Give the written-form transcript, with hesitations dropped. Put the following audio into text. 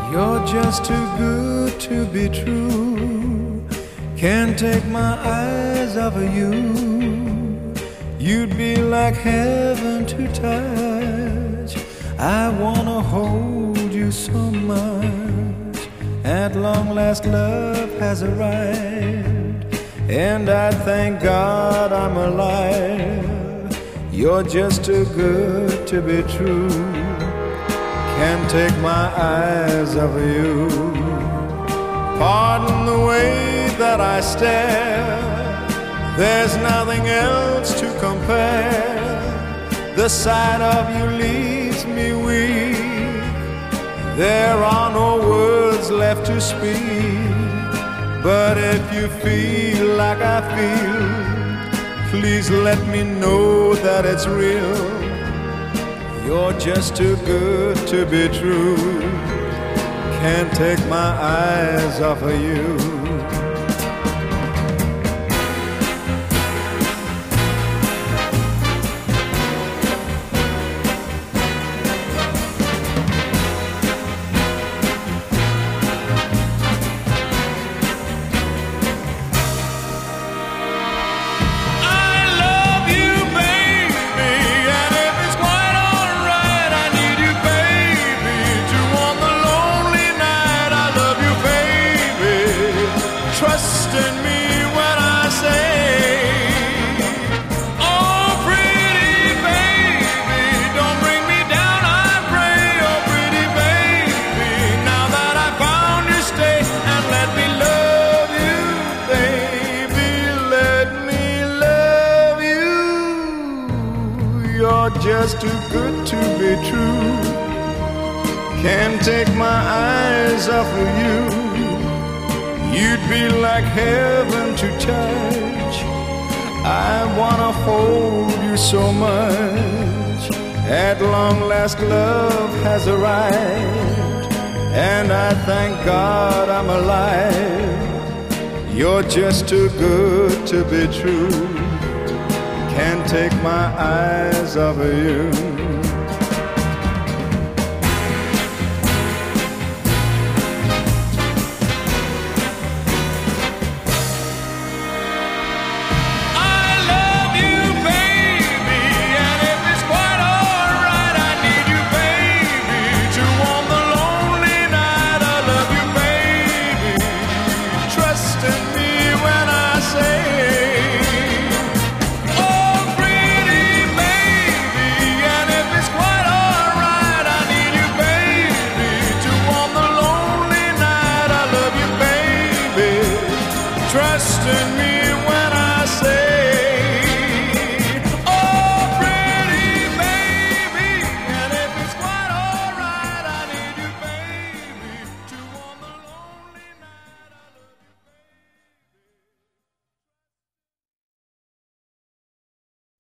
You're just too good to be true. Can't take my eyes off of you. You'd be like heaven to touch. I wanna hold you so much. At long last love has arrived, and I thank God I'm alive. You're just too good to be true. Can't take my eyes off of you. Pardon the way that I stare. There's nothing else to compare. The sight of you leaves me weak. There are no words left to speak. But if you feel like I feel, please let me know that it's real. You're just too good to be true. Can't take my eyes off of you. Trust in me when I say, oh pretty baby, don't bring me down, I pray. Oh pretty baby, now that I found you, stay and let me love you, baby, let me love you. You're just too good to be true. Can't take my eyes off of you. You'd be like heaven to touch. I wanna hold you so much. At long last love has arrived, and I thank God I'm alive. You're just too good to be true. Can't take my eyes off of you. Trust in me when